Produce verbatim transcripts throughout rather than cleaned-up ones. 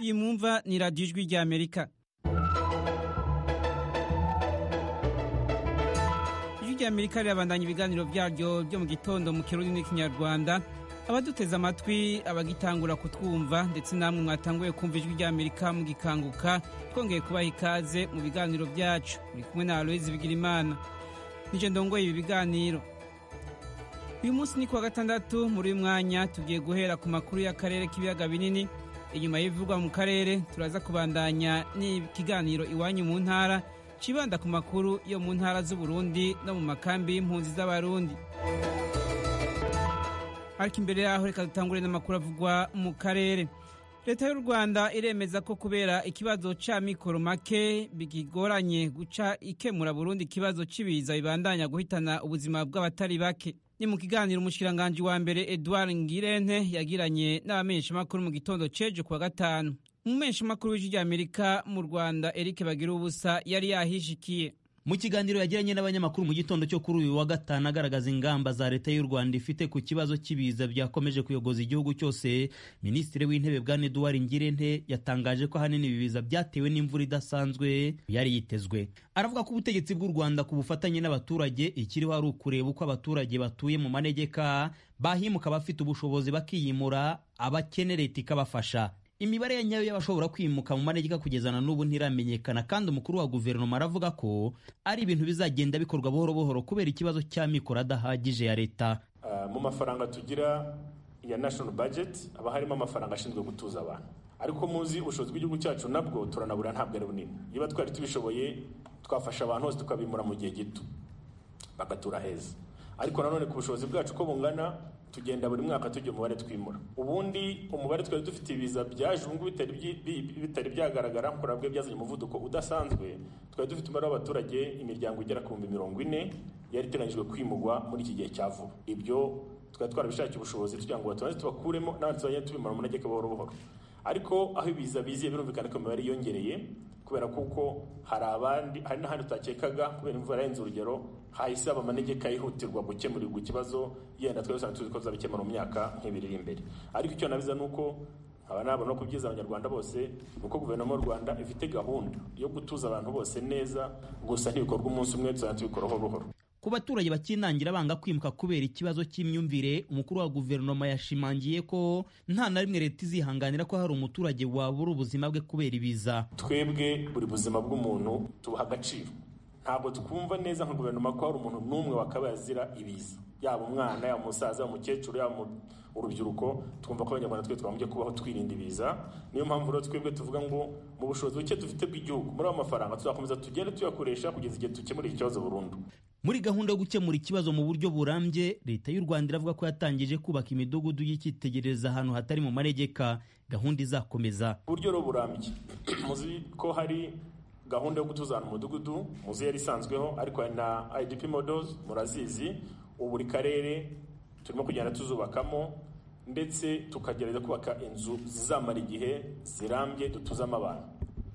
iyi mwumva ni radiyo ijwi rya Amerika. Ijwi rya Amerika rirabandanya ibiganiro byaryo byo mu gitondo mu Kirundi n'Ikinyarwanda. Abaduteze amatwi, abagitangura kutwumva ndetse namwe mwatanguye kumva ijwi rya Amerika mu gikanguka, twongeye kubaha ikaze mu biganiro byacu. Muri kumwe na Aloise Bigirimana. Nije ndongoye ibi biganiro. Uyu munsi ni kuwa gatandatu, muri uyu mwanya tugiye guhera ku makuru y'akarere k'ibiyaga binini. Inyuma y'ibivugwa mu karere turaza kubandanya n'ikiganiro iwanyu mu ntara cibanda ku makuru yo mu ntara z'u Burundi no mu makambi y'impunzi z'abarundi. Ariko imbere yaho reka dutangure n'amakuru avugwa mu karere. Leta y'u Rwanda iremeza ko kubera ikibazo ca mikoro make bigigoranye guca ikemura Burundi ikibazo cibiza bibandanya guhitana ubuzima bw'abatari bake. Ni mu kiganiro umushikiranganje wa mbere Edouard Ngirente yagiranye n'abamenyesha makuru mu gitondo ceje kuwa gatanu. Umumenyesha makuru w'ijwi rya Amerika mu Rwanda Eric Bagirubusa yari yahishikiye. Mu kiganiro yagiranye n'abanyamakuru mu gitondo cyo kuri uyu wa gatanu agaragaza ingamba za leta y'u Rwanda ifite ku kibazo cy'ibiza byakomeje kuyogoza igihugu cyose, Minisitiri w'Intebe bwa Edouard Ngirente yatangaje ko ahanini ibiza byatewe n'imvura idasanzwe yari yitezwe. Aravuga ko ubutegetsi bw'u Rwanda ku bufatanye n'abaturage ikiriho ari ukureba uko abaturage batuye mu manegeka bahimuka bafite ubushobozi bakiyimura, abakene leta ikabafasha. Imibare ya nyayo y'abashobora kwimuka mu manegeka kugezana n'ubu ntiramenyekana, kandi umukuru wa guverinoma aravuga ko ari ibintu bizagenda bikorwa buhoro buhoro kubera ikibazo cya mikoro adahagije ya leta. Uh, mu mafaranga tugira ya national budget aba harimo amafaranga ashinzwe gutuza abantu, ariko muzi ubushobozi bw'igihugu cyacu nabwo turanabura, ntabwo ari bunini. Niba twari tubishoboye twafasha abantu hose tukabimura mu gihe gito bagatura heza, ariko nanone ku bushobozi bwacu ko bungana tugenda buri mwaka tujya umubare twimura. Ubundi umubare twari dufite ibiza byaje ubungu bitari bitari byagaragara nkora bwe byazanye umuvuduko udasanzwe. Twari dufite umubare w'abaturage imiryango igera ku bihumbi mirongo ine yari iteganyijwe kwimugwa muri iki gihe cya vuba. Ibyo twari twarabishakiye ubushobozi tugira ngo batubanze tubakuremo n'abandi tuzajya tubimara mu manegeka buhoro buhoro, ariko aho ibiza biziye birumvikana ko imibare yiyongereye kubera kuko hari abandi hari n'ahandi utakekaga kubera imvura yarenze urugero hahise aba manegeka yihutirwa gukemurirwa ikibazo yenda twari dusanzwe tuzi ko zabikemura mu myaka nk'ibiri iri imbere. Ariko icyo nabiza nuko aba nabo no kubyiza abanyarwanda bose uko guverinoma y'u Rwanda ifite gahunda yo gutuza abantu bose neza, gusa ntibikorwa umunsi umwe, tuzajya tubikora buhoro buhoro. Ku baturage bakinangira banga kwimuka kubera ikibazo cy'imyumvire, umukuru wa guverinoma yashimangiye ko nta na rimwe leta izihanganira ko hari umuturage wabura ubuzima bwe kubera ibiza. Twebwe buri buzima bw'umuntu tubaha agaciro, ntabwo twumva neza nka guverinoma ko hari umuntu n'umwe wakabaye azira ibiza, yaba umwana, yaba umusaza, umukecuru, yaba urubyiruko. Twumva ko abanyarwanda twe twagombye kubaho twirinda ibiza. Niyo mpamvu rero twebwe tuvuga ngo mu bushobozi buke dufite bw'igihugu muri abo mafaranga tuzakomeza tugende tuyakoresha kugeza igihe dukemura ikibazo burundu. Muri gahunda yo gukemura ikibazo mu buryo burambye, leta y'u Rwanda iravuga ko yatangije kubaka imidugudu y'icyitegereza ahantu hatari mu manegeka. Gahunda izakomeza uburyo ro burambye. Muzi ko hari gahunda yo gutuzana umudugudu, muzi yari isanzweho, ariko na I D P models murazizi. Ubu buri karere turimo kugenda tuzubakamo ndetse tukagereza kubaka inzu zizamara igihe zirambye dutuzamo abantu.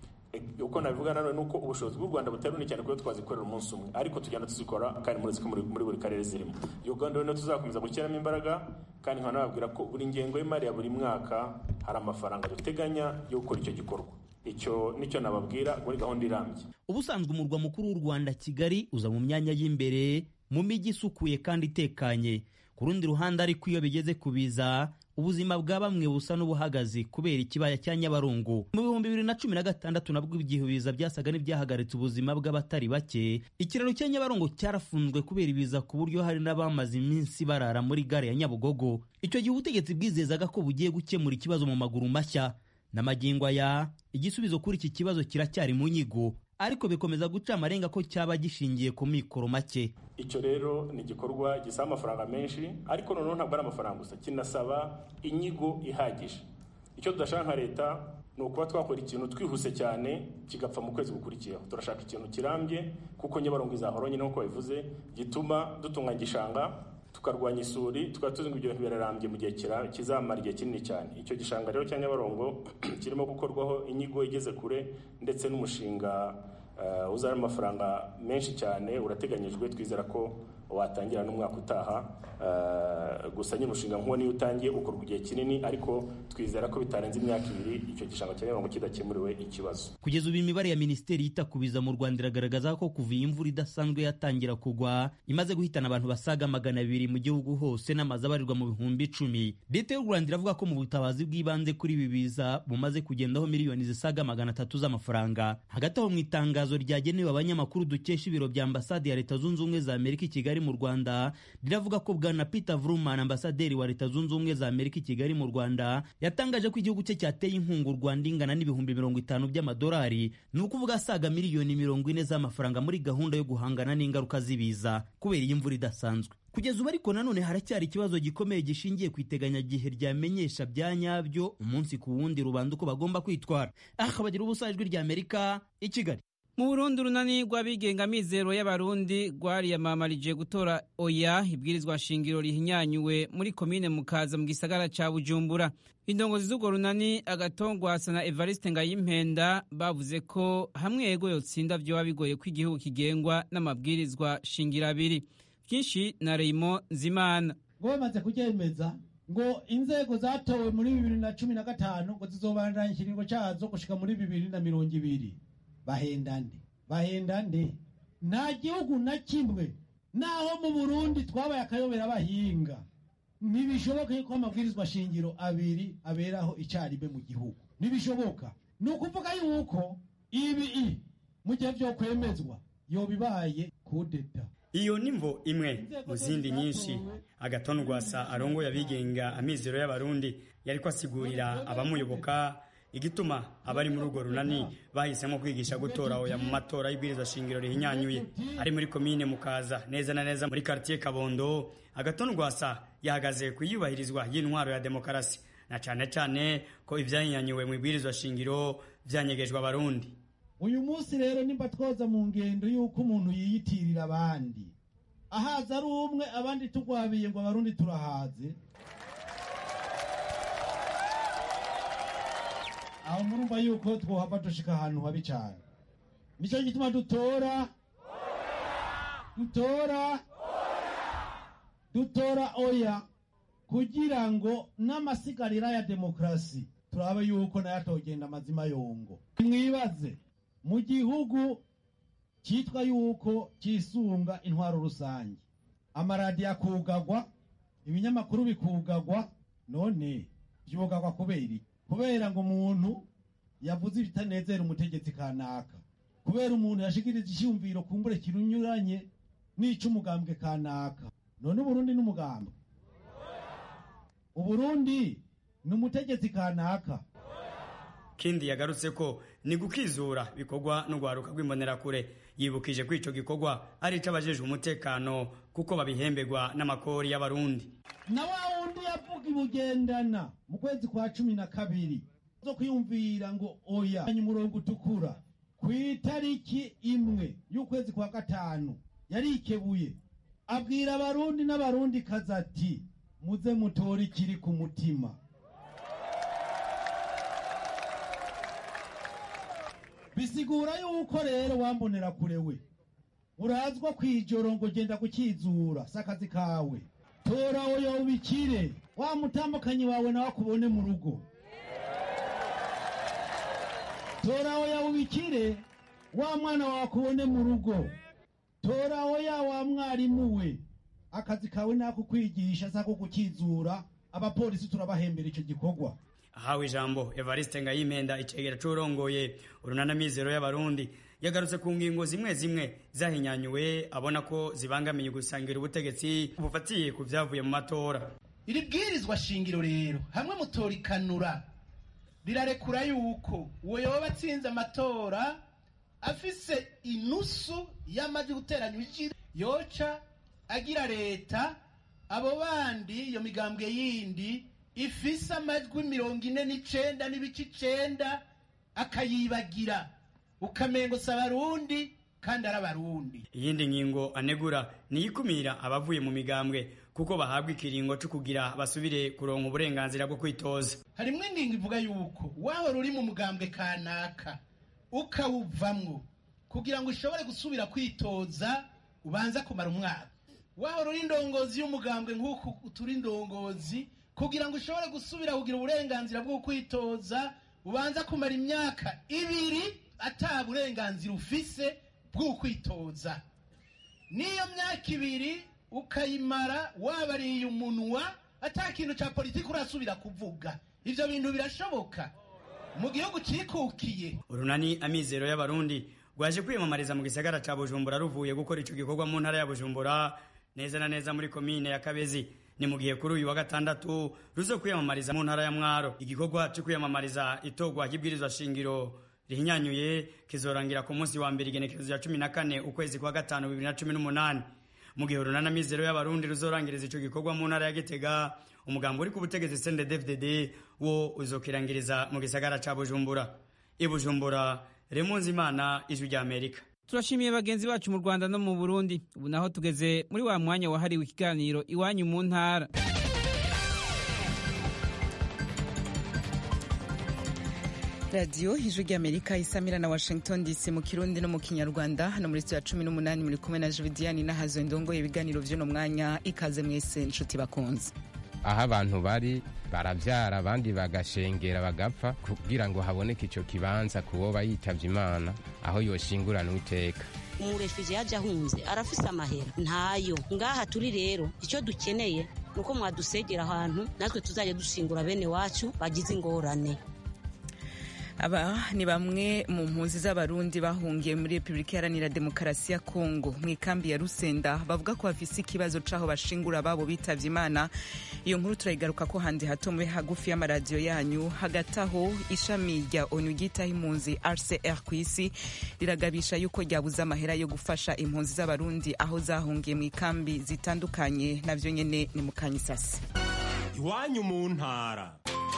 Uko nabivuga nanone nuko ubushobozi bw'u Rwanda butari bunini cyane kuko twazikorera umunsi umwe, ariko tugenda tuzikora kandi muri muri buri karere zirimo. Iyo gahunda rero tuzakomeza gushyiramo imbaraga, kandi nkana nababwira ko buri ngengo y'imari ya buri mwaka hari amafaranga duteganya yo gukora icyo gikorwa. Icyo nicyo nababwira muri gahunda irambye. Ubusanzwe umurwa mukuru w'u Rwanda Kigali uza mu myanya y'imbere mu mijyi isukuye kandi itekanye. Ku rundi ruhande ariko iyo bigeze kubiza, ubuzima bwa bamwe busa n'ubuhagazi kubera ikibaya cya Nyabarongo. Mu bihumbi bibiri na cumi na gatandatu nabwo ibiza byasaga n'ibyahagaritse ubuzima bw'abatari bake. Ikiraro cya Nyabarongo cyarafunzwe kubera ibiza ku buryo hari n'abamaze iminsi barara muri gare ya Nyabugogo. Icyo gihe ubutegetsi bwizezaga ko bugiye gukemura ikibazo mu maguru mashya. N'amagingo aya igisubizo kuri iki kibazo kiracyari mu nyigo, ariko bikomeza guca amarenga ko cyaba gishingiye ku mikoro make. Icyo rero ni igikorwa gisaba amafaranga menshi, ariko noneho ntabwo ari amafaranga gusa, kinasaba inyigo ihagije. Icyo tudashaka nka leta ni ukuba twakora ikintu twihuse cyane kigapfa mu kwezi gukurikiyeho. Turashaka ikintu kirambye kuko Nyabarongo izahora nyine nk'uko bivuze, gituma dutunganya igishanga tukarwanya isuri, tukaba tuzi ngo ibyo bintu birarambye mu gihe kizamara igihe kinini cyane. Icyo gishanga rero cya Nyabarongo kirimo gukorwaho inyigo igeze kure, ndetse n'umushinga uh, uzana amafaranga menshi cyane urateganyijwe. Twizera ko watangira n'umwaka utaha. Uh, gusa nyine umushinga nk'uwo niyo utangiye ukorwa igihe kinini, ariko twizera ko bitarenze imyaka ibiri icyo gishanga cya Nyabarongo kidakemuriwe ikibazo. Kugeza ubu imibare ya Minisiteri yita ku biza mu Rwanda iragaragaza ko kuva iyi imvura idasanzwe yatangira kugwa imaze guhitana abantu basaga magana abiri mu gihugu hose n'amazu abarirwa mu bihumbi icumi. Leta y'u Rwanda iravuga ko mu butabazi bw'ibanze kuri ibi biza bumaze kugendaho miliyoni zisaga magana atatu z'amafaranga. Hagati aho mu itangazo ryagenewe abanyamakuru dukesha ibiro bya ambasade ya Leta Zunze Ubumwe za Amerika i Kigali mu Rwanda riravuga ko Bwana Peter Vrooman, ambasaderi wa Leta Zunze Ubumwe za Amerika i Kigali mu Rwanda, yatangaje ko igihugu cye cyateye inkunga u Rwanda ingana n'ibihumbi mirongo itanu by'amadolari, ni ukuvuga asaga miliyoni mirongo ine z'amafaranga muri gahunda yo guhangana n'ingaruka z'ibiza kubera iyi mvura idasanzwe. Kugeza ubu ariko nanone haracyari ikibazo gikomeye gishingiye ku iteganyagihe ryamenyesha bya nyabyo umunsi ku wundi rubanda uko bagomba kwitwara. Aha bagira ubusa ijwi rya Amerika i Kigali. Mu Burundi urunani rw'abigenga mizero y'abarundi rwariyamamarije gutora oya ibwirizwa shingiro rihinyanyuwe muri komine Mukaza mu gisagara ca Bujumbura. Indongozi z'urwo runani Agatongwasa na Evariste Ngayimpenda bavuze ko hamwe yego yotsinda vyoba bigoye ko igihugu kigengwa n'amabwirizwa shingiro abiri. Byinshi na Raymond Nzimana. Ngo bamaze kuryemeza ngo inzego zatowe muri bibiri na cumi na gatanu ngo zizobandanya ikiringo cazo gushika muri bibiri na mirongo ibiri. Bahendande bahendande nta gihugu na kimwe naho mu Burundi twabaye akayobera abahinga ntibishoboka yuko amabwirizwa shingiro abiri aberaho icyarimwe mu gihugu. Ntibishoboka. Ni ukuvuga yuko ibi mu gihe byo kwemezwa yobibaye kudeta. Iyo nimvo imwe mu zindi nyinshi. Agatongwasa arongo yabigenga amizero y'abarundi yariko asigurira abamuyoboka igituma abari muri urwo runani bahisemo kwigisha gutora oya mu matora y'ibwirizwa shingiro rihinyanyuye ari muri komine Mukaza neza na neza muri quartier Kabondo. Agatongwasa yahagaze kuyubahirizwa y'intwaro ya demokarasi na cyane cyane ko ivyahinyanyuwe mu ibwirizwa shingiro vyanyegejwe abarundi. Uyu munsi rero nimba twoza mu ngendo yuko umuntu yiyitirira abandi ahaza ari umwe abandi tugwabiye ngo abarundi turahaze, aho murumva yuko twohava dushika ahantu habi cyane. Nico gituma dutora dutora dutora oya kugira ngo n'amasigarira ya demokrasi turabe yuko nayatogenda amazima yongo. Mwibaze mu gihugu cyitwa yuko kisunga intwaro rusange, amaradiyo akugagwa, ibinyamakuru bikugagwa, none byubagwa kubera kubera ngo umuntu yavuze ibitanezera umutegetsi kanaka, kubera umuntu yashikirije icyumviro kumbure kirunyuranye n'ico umugambwe kanaka. None Uburundi n'umugambwe, Uburundi n'umutegetsi kanaka. Kindi yagarutse ko ni gukizura bikorwa no gwaruka rw'imbonera kure, yibukije ko ico gikorwa ari c'abajejwe umutekano kuko babihembegwa n'amakori y'abarundi. Na wa wundi yavuga ibugendana mu kwezi kwa cumi na kabiri zo kwiyumvira ngo oya umurongo utukura ku itariki imwe y'ukwezi kwa gatanu yarikebuye abwira abarundi n'abarundi kazati muze mutori kiri ku mutima. Bisigura yuko rero wambonera kurewe urazwa kwijoro ngo genda gukizura sakazi kawe. Tora oya ubikire wa mutambukanyi wawe nawe akubone mu rugo. Tora oya ubikire wa mwana wawe akubone mu rugo. Tora oya wa mwarimu we akazi kawe nako kwigisha sako gukizura. Abapolisi turabahembera ico gikorwa. Ahawe ijambo Evariste Ngayimpenda icegera c'urongoye urunana mizero y'abarundi yagarutse ku ngingo zimwe zimwe zahinyanyuwe abona ko zibangamiye gusangira ubutegetsi bufatiye ku vyavuye mu matora. Iri bwirizwa shingiro rero hamwe mutorikanura rirarekura yuko uwo yoba atsinze amatora afise inusu y'amajwi guteranya ijiri yoca agira leta, abo bandi iyo migambwe yindi ifise amajwi mirongo ine n'icenda n'ibice icenda akayibagira ukamengo s'abarundi kandi ari abarundi. Iyindi ngingo anegura ni ikumira abavuye mu migambwe kuko bahabwa ikiringo cyo kugira basubire kuronka uburenganzira bwo kwitoza. Harimwe ingingo ivuga yuko waho ruri mu mugambwe kanaka ukawuvamwo kugira ngo ushobore gusubira kwitoza ubanza kumara umwaka. wahora uri indongozi y'umugambwe nk'uku turi indongozi kugira ngo ushobore gusubira kugira uburenganzira bwo kwitoza ubanza kumara imyaka ibiri ata burenganzira ufise bwo kwitoza. Niyo myaka ibiri ukayimara wabariye umunwa ata kintu ca politiki urasubira kuvuga. Ivyo bintu birashoboka mu gihugu cikukiye. Urunani Amizero y'Abarundi rwaje kwiyamamariza mu gisagara ca Bujumbura ruvuye gukora ico gikorwa mu ntara ya Bujumbura neza na neza muri komine ya Kabezi. Ni mu gihe kuri uyu wa gatandatu ruzo kwiyamamariza mu ntara ya Mwaro. Igikorwa cyo kwiyamamariza itogwa kibwirizwa shingiro rihinyanyuye kizorangira ku munsi wa mbere igenekerezo ya cumi na kane ukwezi kwa gatanu bibiri na cumi n'umunani. Mu gihe Urunani Amizero y'Abarundi ruzorangiriza ico gikorwa mu ntara ya Gitega, umugambo uri ku butegetsi C N D D F D D wo uzokirangiriza mu gisagara ca Bujumbura. I Bujumbura, Remunzi Imana, Ijwi rya Amerika. Turashimiye bagenzi bacu mu Rwanda no mu Burundi. Ubu naho tugeze muri wa mwanya wahariwe ikiganiro iwanyu mu ntara. Radio Ijwi rya Amerika isamira na Washington D C mu Kirundi no mu Kinyarwanda. Hano muri studio ya cumi n'umunani muri kumwe na Jvidiani na Hazo Ndongo. Ibiganiro vy'uno mwanya ikaze mwese nshuti bakunze. Aho abantu bari baravyara abandi bagashengera bagapfa kugira ngo haboneke ico kibanza kuboba yitavye Imana aho yoshingurana uteka. Umurefije yaje ahunze arafise amahera ntayo. Ngaha turi rero ico dukeneye nuko mwadusegera ahantu natwe tuzaje dushingura bene wacu bagize ingorane. Aba ni bamwe mu mpunzi z'Abarundi bahungiye muri Republika Iharanira Demokarasi ya Kongo mu ikambi ya Rusenda bavuga ko bafise ikibazo caho bashingura babo bitavye Imana. Iyo nkuru turayigaruka ko handi hato mube hagufi y'amaradiyo yanyu. Hagati aho ishami rya ONU ryitaho impunzi R C R ku isi riragabisha yuko ryabuze amahera yo gufasha impunzi z'Abarundi aho zahungiye mu ikambi zitandukanye. Navyo nyene ni mu Kanyisasi. Iwanyu mu ntara.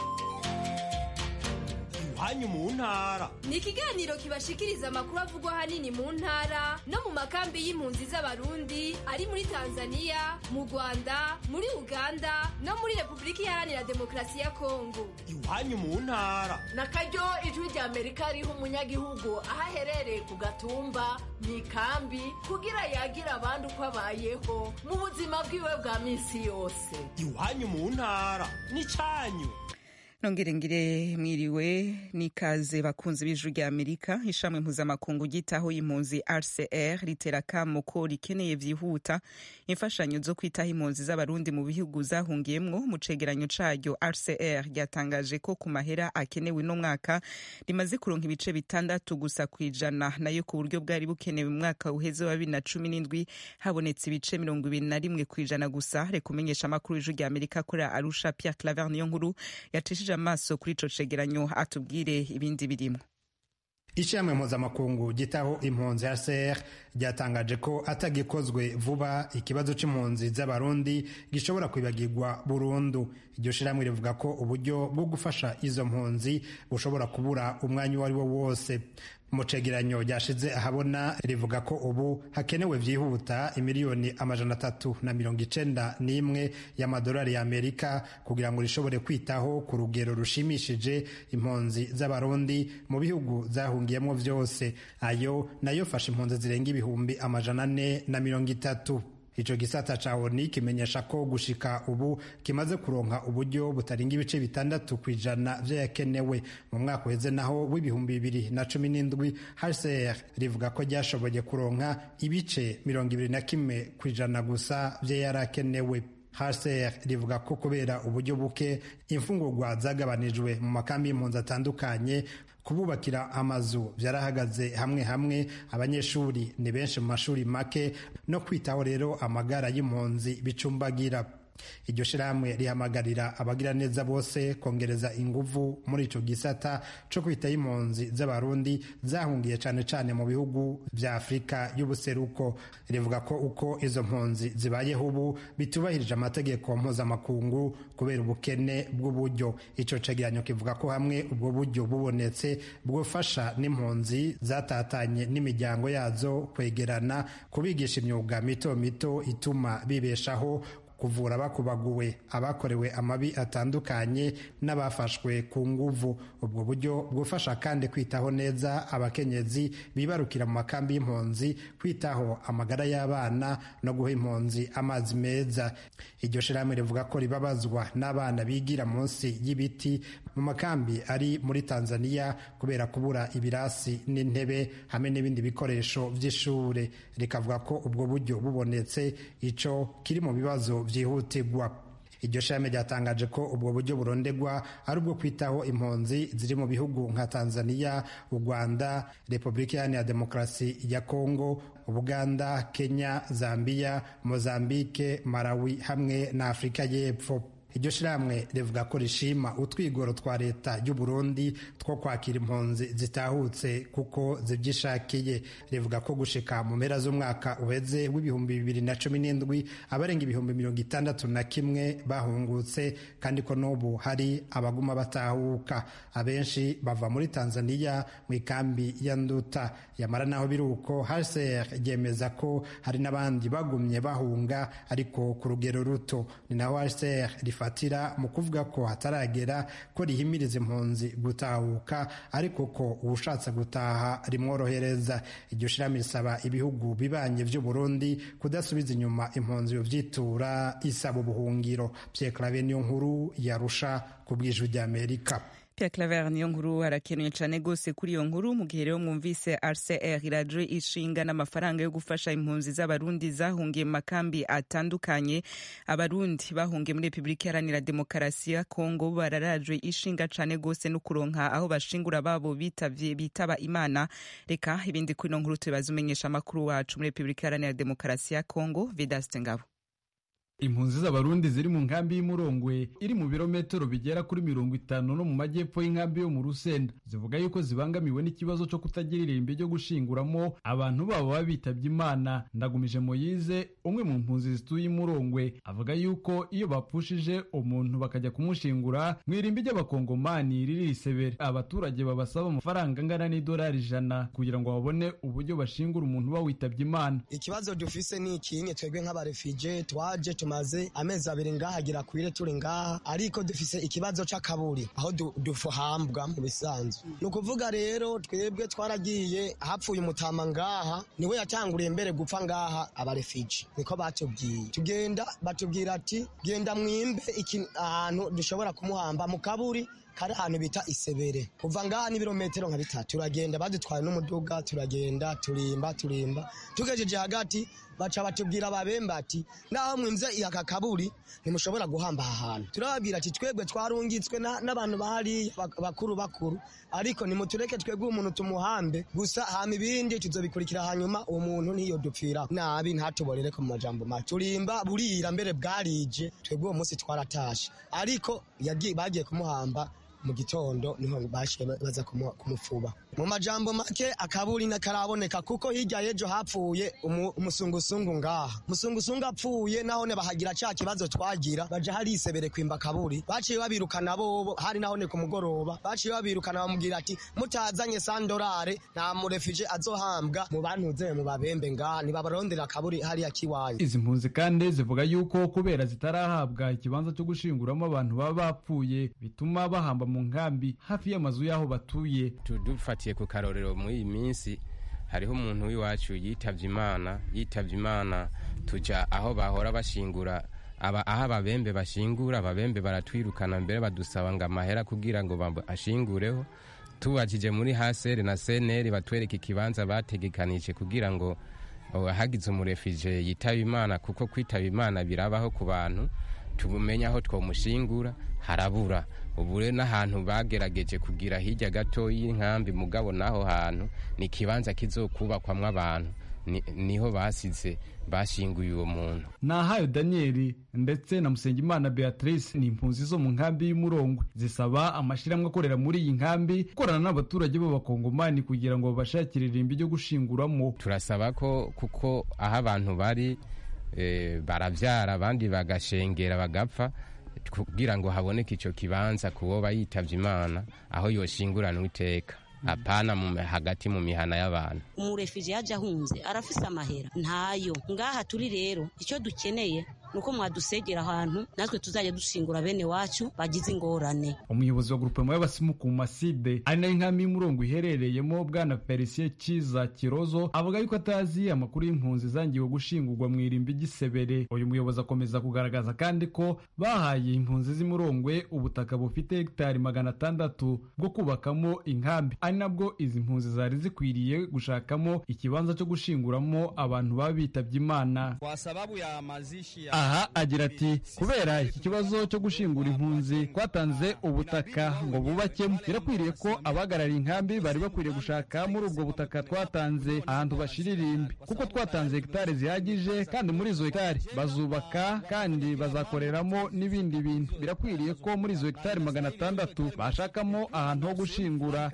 Iwanyu mu ntara ni ikiganiro kibashikiriza amakuru avugwa hanini mu ntara no mu makambi y'impunzi z'Abarundi ari muri Tanzania, mu Rwanda, muri Uganda no muri Republika Iharanira Demokarasi ya Kongo. Iwanyu mu ntara nakaryo Ijwi rya Amerika riho umunyagihugu ahaherereye ku gatumba mu ikambi kugira yagira abandi uko abayeho mu buzima bwiwe bwa minsi yose. Iwanyu mu ntara ni canyu. Nongere ngire mwiriwe nikaze bakunzi b'Ijwi rya Amerika. Ishamwe mpuzamakungu gitaho impunzi R C R ritera kamo ko rikeneye vyihuta imfashanyo zo kwitaho impunzi z'Abarundi mu bihugu zahungiyemwo. Mu cegeranyo caryo R C R ryatangaje ko ku mahera akenewe no mwaka rimaze kuronka ibice bitandatu gusa kwijana, nayo ku buryo bwari bukenewe mu mwaka uheze wa bibiri na cumi n'indwi habonetse ibice mirongo ibiri na rimwe kwijana gusa. Rekumenyesha amakuru y'Ijwi rya Amerika kuri Arusha. Pierre Claver niyo nkuru yatishije amaso kuri ico cegeranyo atubwire ibindi birimo. Ishimwe mpuzamakungu gitaho impunzi R C R ryatangaje ko atagikozwe vuba ikibazo c'impunzi z'Abarundi gishobora kwibagirwa burundu. Iryo shiramwe rivuga ko uburyo bwo gufasha izo mpunzi bushobora kubura umwanya wari wo wose. Mu cegeranyo ryashize ahabona rivuga ko ubu hakenewe vyihuta imiliyoni amajana atatu na mirongo icenda n'imwe y'amadolari ya Amerika kugira ngo rishobore kwitaho ku rugero rushimishije impunzi z'Abarundi mu bihugu zahungiyemo vyose. Ayo nayo fasha impunzi zirenga ibihumbi amajana ane na mirongo itatu. Ico gisata ca ONU kimenyesha ko gushika ubu kimaze kuronka uburyo butaringa ibice bitandatu kwijana vyakenewe. Mu mwaka uheze naho w'ibihumbi bibiri na cumi n'indwi H C R rivuga ko ryashoboye kuronka ibice mirongo ibiri na kimwe kwijana gusa vya yarakenewe. H C R rivuga ko kubera uburyo buke imfungurwa zagabanijwe mu makambi y'impunzi atandukanye, kububakira amazu vyarahagaze hamwe hamwe, abanyeshuri ni benshi mu mashuri make, no kwitaho rero amagara y'impunzi bicumbagira. Iryo shiramwe rihamagarira abagira neza bose kongereza inguvu muri ico gisata co kwita impunzi z'Abarundi zahungiye cane cane mu bihugu vya Afrika y'ubuseruko. Rivuga ko uko izo mpunzi zibayeho ubu bitubahirije amategeko mpuzamakungu kubera ubukene bw'uburyo. Ico cegeranyo kivuga ko hamwe ubwo buryo bubonetse bwofasha n'impunzi zatatanye n'imiryango yazo kwegerana, kubigisha imyuga mito mito ituma bibeshaho, kuvura abakubaguwe, abakorewe amabi atandukanye n'abafashwe ku nguvu. Ubwo buryo bwufasha kandi kwitaho neza abakenyezi bibarukira mu makambi y'impunzi, kwitaho amagara y'abana no guha impunzi amazi meza. Iryo shirahamwe rivuga ko ribabazwa n'abana bigira munsi y'ibiti mu makambi ari muri Tanzania kubera kubura ibirasi n'intebe hamwe n'ibindi bikoresho by'ishure. Rikavuga ko ubwo buryo bubonetse ico kiri mu bibazo byihutirwa. Iryo shame ryatangaje ko ubwo buryo burondegwa ari ubwo kwitaho impunzi ziri mu bihugu nka Tanzania, u Rwanda, Repubulika Iharanira Demokarasi ya Kongo, Uganda, Kenya, Zambia, Mozambique, Malawi hamwe na Afrika y'Epfo. Iryo shirahamwe rivuga ko rishima utwigoro twa leta y'u Burundi two kwakira impunzi zitahutse kuko zibyishakiye. Rivuga ko gushika mu mpera z'umwaka uheze w'ibihumbi bibiri na cumi n'indwi abarenga ibihumbi mirongo itandatu na kimwe bahungutse, kandi ko n'ubu hari abaguma batahuka. Abenshi bava muri Tanzania mu ikambi ya Nduta. Yamara naho biruko, H C R ryemeza ko hari n'abandi bagumye bahunga ariko ku rugero ruto. Ni naho H C R rifatira mu kuvuga ko hataragera ko rihimiriza impunzi gutahuka, ariko ko uwushatse gutaha rimworohereza. Iryo shirahamwe risaba ibihugu bibanye vy'u Burundi kudasubiza inyuma impunzi yovyitura isaba ubuhungiro. Pierre Claver niyo nkuru yarusha ku bw'ijwi ry'Amerika. Pierre Claver niyo nkuru arakenuye cyane gose kuri iyo nkuru. Mu gihe rero mwumvise R C R iraje ishinga n'amafaranga yo gufasha impunzi z'abarundi zahungiye mu makambi atandukanye. Abarundi bahungiye muri Repubulika Iharanira Demokarasi ya Kongo bararaje ishinga cyane gose no kuronka aho bashingura babo bitavye bitaba Imana. Reka ibindi kuri iyo nkuru tubaza umenyesha makuru wacu muri Repubulika Iharanira Demokarasi ya Kongo, Vedaste Ngabo. Impunzi z'abarundi ziri mu nkambi y'Umurongwe iri mu birometero bigera kuri mirongo itanu no mu majyepfo y'inkambi yo mu Rusenda zivuga yuko zibangamiwe n'ikibazo cyo kutagira irimbi ryo gushinguramo abantu babo babitabye Imana. Ndagumije Moyize, umwe mu mpunzi zituye Umurongwe, avuga yuko iyo bapfushije umuntu bakajya kumushingura mu irimbi ry'abakongomani riri Isebere, abaturage babasaba amafaranga angana n'idolari ijana kugira ngo babone uburyo bashingura umuntu bawitabye Imana. Ikibazo dufise ni ikinye, twebwe nk'abarefugee twaje tumaze amezi abiri ngaha gira kwire turi ngaha, ariko dufise ikibazo c'akaburi aho dufuhambwa mu bisanzwe. No kuvuga rero twebwe twaragiye hapfuye umutama ngaha, niwe yatanguriye mbere gupfa ngaha abarefugee, niko batubwiye. Tugenda batubwira ati genda mwimbe ahantu dushobora kumuhamba mu kaburi kari ahantu bita Isebere. Kuva ngaha ni birometero nka bitatu. Turagenda badutwaye n'umuduga, turagenda turimba turimba tugejeje hagati baca batubwira babemba ati naho mwimze iyaka kaburi ntimushobora guhamba ahantu. Turababwira ati twebwe twarungitswe n'abantu bahari bakuru bakuru, ariko nimutureke twebwe umuntu tumuhambe gusa, hama ibindi tuzobikurikira hanyuma uwo muntu niyo dupfira nabi ntatuborere ko mu majambo make. Turimba burira mbere bwarije, twebwe uwo munsi twaratashe, ariko bagiye kumuhamba mu gitondo niho bashiye baza kumufuba. Mu majambo make akaburi nakaraboneka kuko hirya yejo hapfuye umusungusungu ngaha. Musungusungu apfuye naho ne bahagira ca kibazo twagira, baje hari Isebere kwimba kaburi, baciye babirukana bobo, hari naho ne ku mugoroba baciye babirukana bamubwira ati mutazanye sandorare nta mu refugee azohambwa mu bantuze mu babembe ngaha, ni babarondera kaburi hari yakiwaye. Izi mpunzi kandi zivuga yuko kubera zitarahabwa ikibanza cyo gushinguramo abantu baba bapfuye bituma bahamba mu nkambi hafi y'amazu yaho batuye. Tudufatiye ku karorero muri iyi minsi, hariho umuntu w'iwacu yitavye Imana yitavye Imana tuja aho bahora bashingura aba aho ababembe bashingura, ababembe baratwirukana mbere badusaba ngo amahera kugira ngo ashingureho. Tubajije muri H C R na C N R batwereka ikibanza bategekanije kugira ngo hagize umurefugee yitaba Imana, kuko kwitaba Imana birabaho ku bantu, tubumenya aho twomushingura harabura. Ubu rero n'ahantu bagerageje kugira hirya gato y'inkambi, mugabo naho hantu ni kibanza kizokubakwamwo abantu, niho basize bashinguye uwo muntu. Nahayo Daniel ndetse na Musengimana Beatrice ni impunzi zo mu nkambi y'Umurongwe, zisaba amashiramwe akorera muri iyi nkambi gukorana n'abaturage b'abakongomani kugira ngo babashakire irimbi ryo gushinguramo. Turasaba ko kuko aho abantu bari e, baravyara abandi bagashengera bagapfa, kugira ngo haboneke ico kibanza kubo yitavye Imana aho yoshingurana iteka, apana mu hagati mu mihana y'abantu. Umurefugee yaje ahunze arafise amahera ntayo. Ngaha turi rero icyo dukeneye nuko mwadusegera ahantu natwe tuzajya dushingura bene wacu bagize ingorane. Umuyobozi wa groupement y'abasimu ku Maside ari nayo inkambi y'umurongo iherereyemo bwana Felicien Kiza Kirozo avuga yuko atazi amakuru y'impunzi zangiwe gushingurwa mu irimbi Gisebere. Uyu muyobozi akomeza kugaragaza kandi ko bahaye impunzi z'imurongwe ubutaka bufite hegitari magana atandatu bwo kubakamo inkambi, ari nabwo izi mpunzi zari zikwiriye gushakamo ikibanza cyo gushinguramo abantu baba bitabye Imana. Kwa sababu ya mazishi ya aha agira ati kubera iki kibazo cyo gushingura impunzi twatanze ubutaka ngo bubakemo, birakwiriye ko abahagarariye inkambi bari bakwiriye gushaka muri ubwo butaka twatanze ahantu bashiririmbe, kuko twatanze hegitari zihagije kandi muri izo hegitari bazubaka kandi bazakoreramo n'ibindi bintu. Birakwiriye ko muri izo hegitari magana atandatu bashakamo ahantu ho gushingura.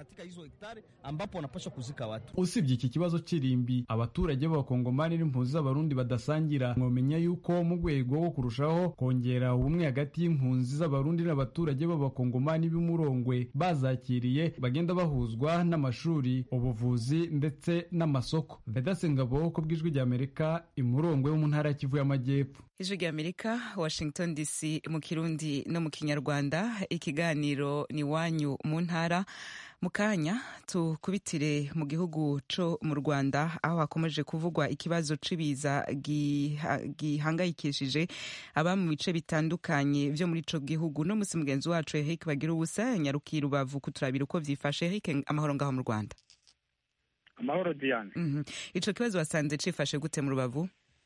Usibye iki kibazo cy'irimbi, abaturage b'abakongomani n'impunzi z'abarundi badasangira mwomenya yuko mu rwego rwo kurushaho kongera ubumwe hagati y'impunzi z'abarundi n'abaturage b'abakongomani b'umurongwe bazakiriye bagenda bahuzwa n'amashuri, ubuvuzi ndetse n'amasoko. Vedasengabo ko bw'ijwi ry'Amerika imurongwe wo mu ntara ya Kivu y'Amajyepfo. Ijwi ry'Amerika, Washington D C mu Kirundi no mu Kinyarwanda. Ikiganiro ni wanyu mu ntara. Mukanya tukubitire mu gihugu co mu Rwanda aho hakomeje kuvugwa ikibazo cibiza gihangayikishije aba mu bice bitandukanye byo muri ico gihugu. No musi mugenzi wacu Eric Bagira ubusa nyarukiye Rubavu kuturabira uko vyifashe. Eric, amahoro ngaho mu Rwanda? Amahoro Diane. Mhm. Ico kibazo wasanze cifashe gute mu Rubavu?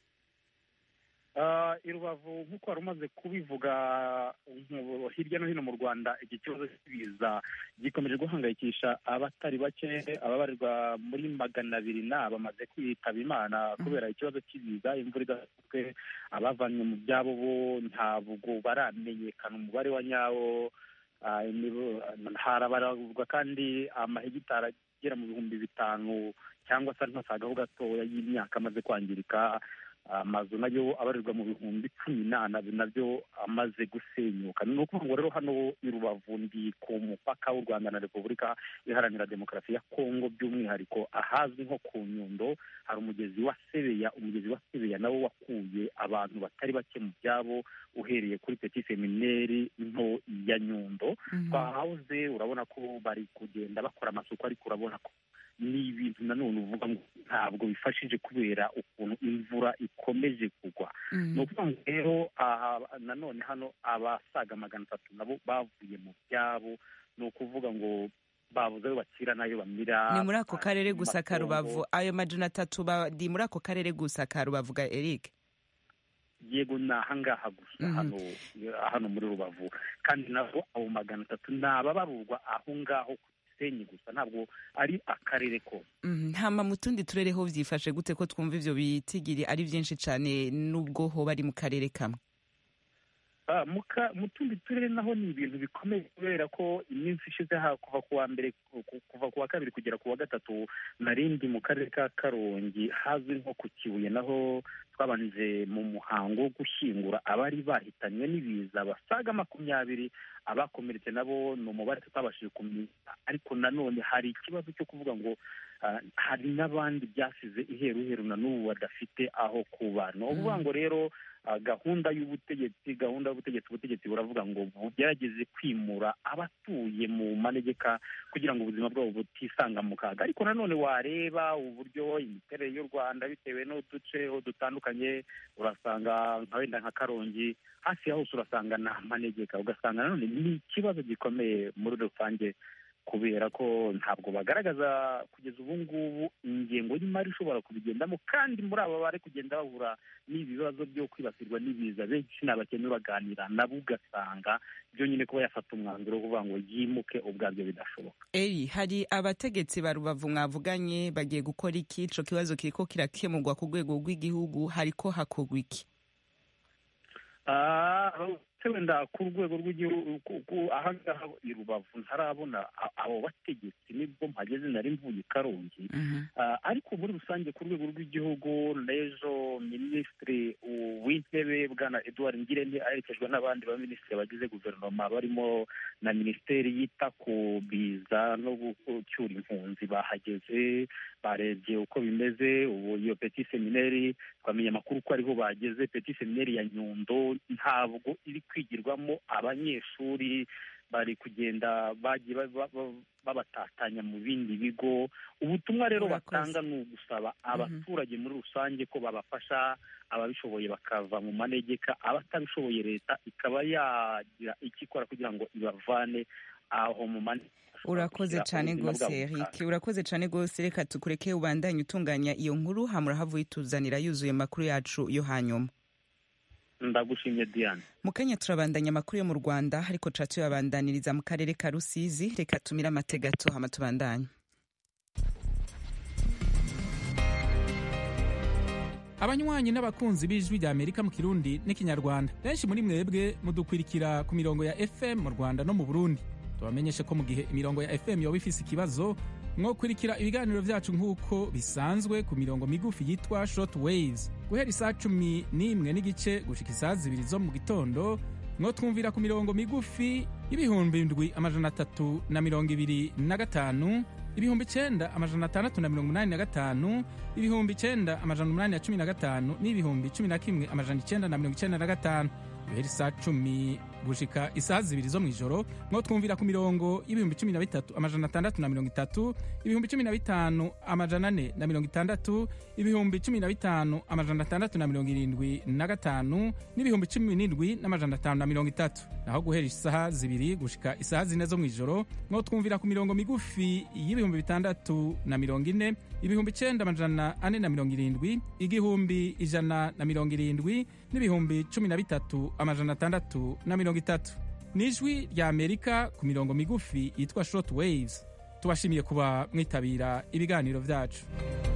Uh, irubavu nk'uko wari umaze kubivuga hirya no hino mu Rwanda, iki kibazo cy'ibiza gikomeje guhangayikisha abatari bake. Ababarirwa muri magana abiri na bamaze kwitaba Imana kubera ikibazo cy'ibiza, imvura idasanzwe. Abavanye mu byabo bo ntabwo baramenyekana umubare wa nyawo. Harabarwa kandi amahegitari agera mu bihumbi bitanu cyangwa se ntasagaho gatoya y'imyaka amaze kwangirika. Amazu nayo abarirwa mu bihumbi cumi n'ane nabyo amaze gusenyuka. Ni ukuvuga ngo rero hano i Rubavu ndi ku mupaka w'u Rwanda na Repubulika Iharanira Demokarasi ya Kongo, by'umwihariko ahazwi nko ku Nyundo hari umugezi wa Sebeya. Umugezi wa Sebeya nawo wakuye abantu batari bake mu byabo uhereye kuri Petit Seminaire nto ya Nyundo. Twahabuze urabona ko bari kugenda bakora amasuku, ariko urabona ko ni ibintu nanone uvuga ngo ntabwo bifashije kubera ukuntu imvura ikomeje kugwa. Ni ukuvuga ngo rero nanone hano abasaga magana atatu nabo bavuye mu byabo. Ni ukuvuga ngo babuze ayo bakira n'ayo bamira. Ni muri ako karere gusa ka Rubavu ayo majana atatu badi muri ako karere gusa ka Rubavu ga Eric? Yego, ni ahangaha gusa hano hano muri Rubavu, kandi nabo abo magana atatu ni ababarurwa aho ngaho Senyi gusa, ntabwo ari akarere kose. Hama mu tundi turere ho vyifashe gute ko twumva ivyo bitigiri ari vyinshi cane nubwo ho bari mu karere kamwe? Mu tundi turere naho ni ibintu bikomeye kubera ko iminsi ishize kuva ku wa mbere kuva ku wa kabiri kugera ku wa gatatu narindi mu karere ka Karongi hazwi nko ku Kibuye, naho twabanje mu muhango wo gushyingura abari bahitanywe n'ibiza basaga makumyabiri. Abakomeretse nabo ni umubare tutabashije kumenya, ariko nanone hari ikibazo cyo kuvuga ngo uh, hari n'abandi byasize iheruheru na n'ubu badafite aho kuba. Ni ukuvuga ngo rero uh, gahunda y'ubutegetsi gahunda y'ubutegetsi ubutegetsi buravuga ngo bugerageze kwimura abatuye mu manegeka kugira ngo ubuzima bwabo butisanga mu kaga. Ariko nanone wareba uburyo imiterere y'u Rwanda bitewe n'uduce dutandukanye, urasanga nka wenda nka Karongi hasi yaho urasanga na manegeka, ugasanga nanone ni ikibazo gikomeye muri rusange kubera ko ntabwo bagaragaza kugeza ubu ngubu ingengo y'imari ishobora kubigendamo. Kandi muri aba bari kugenda bahura n'ibibazo byo kwibasirwa n'ibiza, benshi n'abakene baganira nabo ugasanga byo nyine kuba yafata umwanzuro wo kuvuga ngo yimuke ubwabyo bidashoboka. Eri, hari abategetsi ba Rubavu mwavuganye bagiye gukora iki? Ico kibazo kiriko kirakemurwa ku rwego rw'igihugu, hariko hakorwa iki? Ah, uretse wenda ku rwego rw'igihugu ahangaha i Rubavu ntarabona abo bategetsi nibwo mpageze nari mvuye i Karongi ariko muri rusange ku rwego rw'igihugu n'ejo minisitiri w'intebe bwana Edouard Ngirente aherekejwe n'abandi baminisitiri bagize guverinoma barimo na minisiteri yita ku biza no gucyura impunzi bahageze barebye uko bimeze. Ubu iyo petit seminaire twamenye amakuru ko ariho bageze. Petit seminaire ya Nyundo ntabwo iri kwigirwamo abanyeshuri, bari kugenda bagiye babatatanya mu bindi bigo. Ubutumwa rero batanga ni ugusaba abaturage muri rusange ko babafasha, ababishoboye bakava mu manegeka, abatabishoboye leta ikaba yagira ikikora kugira ngo ibavane aho mu manegeka. Urakoze cyane rwose Eric, urakoze cyane rwose. Reka tukureke ubandanye utunganya iyo nkuru, hamura havuye ituzanira yuzuye amakuru yacu yo hanyuma. Ndagushimye Diane. Mukanya turabandanya amakuru yo mu Rwanda, ariko ca tuyabandaniriza mu karere ka Rusizi. Reka tumira amategato hama tubandanye. Abanywanyi n'abakunzi b'ijwi rya Amerika mu Kirundi n'ikinyarwanda, benshi muri mwebwe mudukwirikira ku mirongo ya F M mu Rwanda no mu Burundi. Tubamenyeshe ko mu gihe imirongo ya F M yoba ifise ikibazo, mwokurikira ibiganiro vyacu nk'uko bisanzwe ku mirongo migufi yitwa short waves guhera isaa cumi n'imwe n'igice gushika isaa zibiri zo mu gitondo. Mwotwumvira ku mirongo migufi y'ibihumbi indwi amajana atatu na mirongo ibiri na gatanu, ibihumbi icenda amajana atandatu na mirongo umunani na gatanu, ibihumbi icenda amajana umunani na cumi na gatanu n'ibihumbi cumi na kimwe amajana icenda na mirongo icenda na gatanu. Guhera isaa cumi gushika isaa zibiri zo mw'ijoro mwotwumvira ku mirongo y'ibihumbi cumi na bitatu amajana atandatu na mirongo itatu, ibihumbi cumi na bitanu amajana ane na mirongo itandatu, ibihumbi cumi na bitanu amajana atandatu na mirongo irindwi na gatanu n'ibihumbi cumi n'indwi n'amajana atanu na mirongo itatu. Naho guhera isaha zibiri gushika isaha zine zo mw'ijoro mwotwumvira ku mirongo migufi y'ibihumbi bitandatu na mirongo ine, ibihumbi icenda amajana ane na mirongo irindwi, igihumbi ijana na mirongo irindwi n'ibihumbi cumi na bitatu amajana atandatu na mirongo itatu. Nijwi rya Amerika ku mirongo migufi yitwa short waves. Tubashimiye kuba mwitabira ibiganiro vyacu.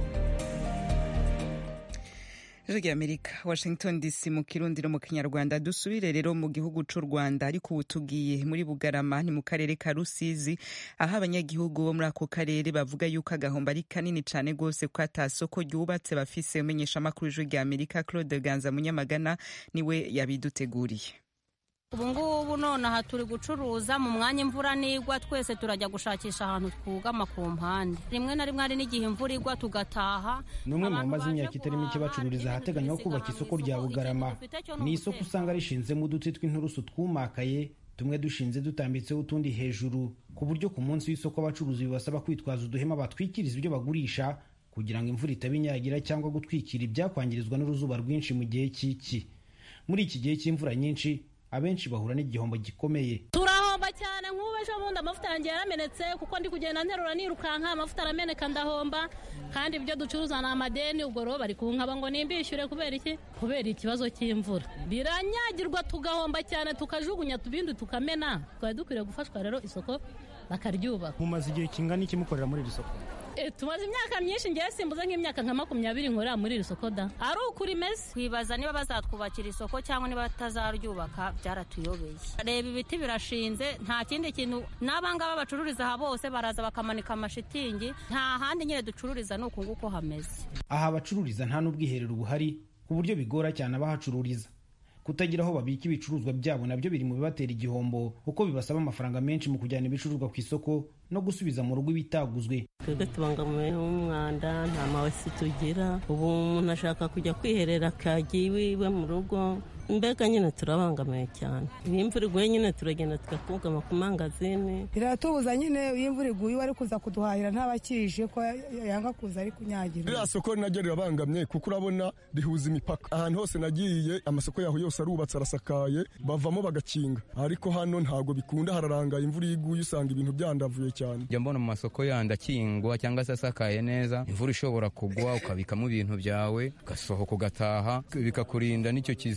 Ijwi rya Amerika, Washington D C mu Kirundi no mu Kinyarwanda. Dusubire rero mu gihugu c'u Rwanda, ariko ubu tugiye muri Bugarama, ni mu karere ka Rusizi, aho abanyagihugu bo muri ako karere bavuga yuko agahombo ari kanini cane gose ko ata soko ryubatse bafise. Umenyesha amakuru y'Ijwi rya Amerika Claude Ganza Munyamagana niwe yabiduteguriye. Ubu ngubu nonaha turi gucuruza mu mwanya imvura nigwa, twese turajya gushakisha ahantu twugama ku mpande. Rimwe na rimwe hari n'igihe imvura igwa tugataha. Numwe mu bamaze imyaka itari mike bacururiza ahateganywa kubaka isoko rya Bugarama. Ni isoko usanga rishinzemo uduti tw'inturusu twumakaye, tumwe dushinze dutambitseho utundi hejuru, ku buryo ku munsi w'isoko abacuruzi bibasaba kwitwaza uduhema batwikiriza ibyo bagurisha kugira ngo imvura itabinyagira cyangwa gutwikira ibyakwangirizwa n'uruzuba rwinshi mu gihe cy'iki. Muri iki gihe cy'imvura nyinshi abenshi bahura n'igihombo gikomeye. Turahomba cyane, nk'ubu ejo bundi amavuta yanjye yaramenetse kuko ndi kugenda nterura nirukanka, amavuta arameneka ndahomba, kandi ibyo ducuruza ni amadeni. Ubwo rero bari kunkaba ngo nimbishyure kubera iki? Kubera ikibazo cy'imvura biranyagirwa tugahomba cyane, tukajugunya tubindi tukamena. Twari dukwiriye gufashwa rero isoko bakaryubaka. Mumaze igihe kingana iki mukorera muri iri soko? E, tumaze imyaka myinshi, ngiye simbuze nk'imyaka nka makumyabiri nkorera muri iri soko da. Ari ukuri meze. Kwibaza niba bazatwubakira isoko cyangwa niba batazaryubaka, byaratuyobeye. Reba ibiti birashinze, nta kindi kintu. N'abangaba bacururiza aha bose baraza bakamanika amashitingi, nta handi nyine ducururiza ni uku nguko hameze. Aha bacururiza nta n'ubwiherero buhari, ku buryo bigora cyane abahacururiza. Kutagira aho babika ibicuruzwa byabo nabyo biri mu bibatera igihombo, kuko bibasaba amafaranga menshi mu kujyana ibicuruzwa ku isoko no gusubiza mu rugo ibitaguzwe. Twebwe tubangamiwe n'umwanda, nta mawesi tugira. Ubu umuntu ashaka kujya kwiherera akagiye iwiwe mu rugo, mbega nyine turabangamiwe cyane. Iyo imvura iguye nyine turagenda tukakugama ku mangazini. Biratubuza nyine, iyo imvura iguye wari kuza kuduhahira ntabakirije ko yanga kuza ari kunyagira. Iriya soko naryo rirabangamye kuko urabona rihuza imipaka. Ahantu hose nagiye amasoko yaho yose arubatse arasakaye, bavamo bagakinga. Ariko hano ntabwo bikunda, hararangaye, imvura iguye usanga ibintu byandavuye cyane. Njya mbona mu masoko yandi akingwa cyangwa se asakaye neza, imvura ishobora kugwa ukabikamo ibintu byawe, ugasohoka ugataha, bikakurinda n'icyo kiziba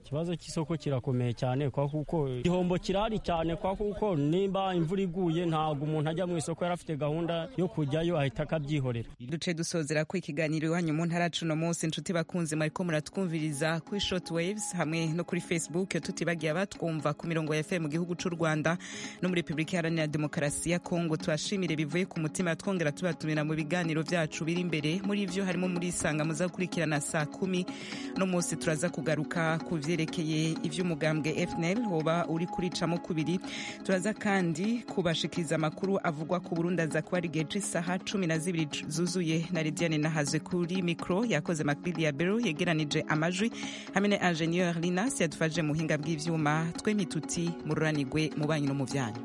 ikibazo cy'isoko kirakomeye cyane kwa kuko igihombo kirahari cyane kwa kuko nimba imvura iguye ntabwo umuntu ajya mu isoko yari afite gahunda yo kujyayo ahita akabyihorera. Duce dusozera ko ikiganiro iwanyu mu ntara cuno munsi inshuti bakunze mwariko muratwumviriza kuri short waves hamwe no kuri Facebook tutibagiye abatwumva ku mirongo ya F M mu gihugu cy'u Rwanda no muri Republika Iharanira Demokarasi ya Kongo. Twashimire bivuye ku mutima twongera tubatumira mu biganiro byacu biri imbere muri ivyo harimo muri isanga muza gukurikirana saa kumi no munsi turaza kugaruka ku vyerekeye ivy'umugambwe F N L hoba uri kuricamo kubiri. Turaza kandi kubashikiriza amakuru avugwa ku Burundi aza kuba ari geje isaha cumi na zibiri zuzuye na Lidiane Nahazwe kuri mikro yakoze Macbill ya Bero yegeranije amajwi hamwe na ingenieur Linas yadufashe mu hinga bw'ivyuma twe mituti mururanigwe mu banyu no mu vyanyu.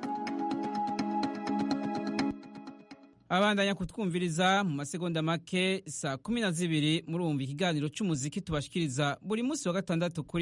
Abandanya kutwumviriza mu masegonda make saa kumi na zibiri murumva ikiganiro cy'umuziki tubashikiriza buri munsi wa gatandatu kuri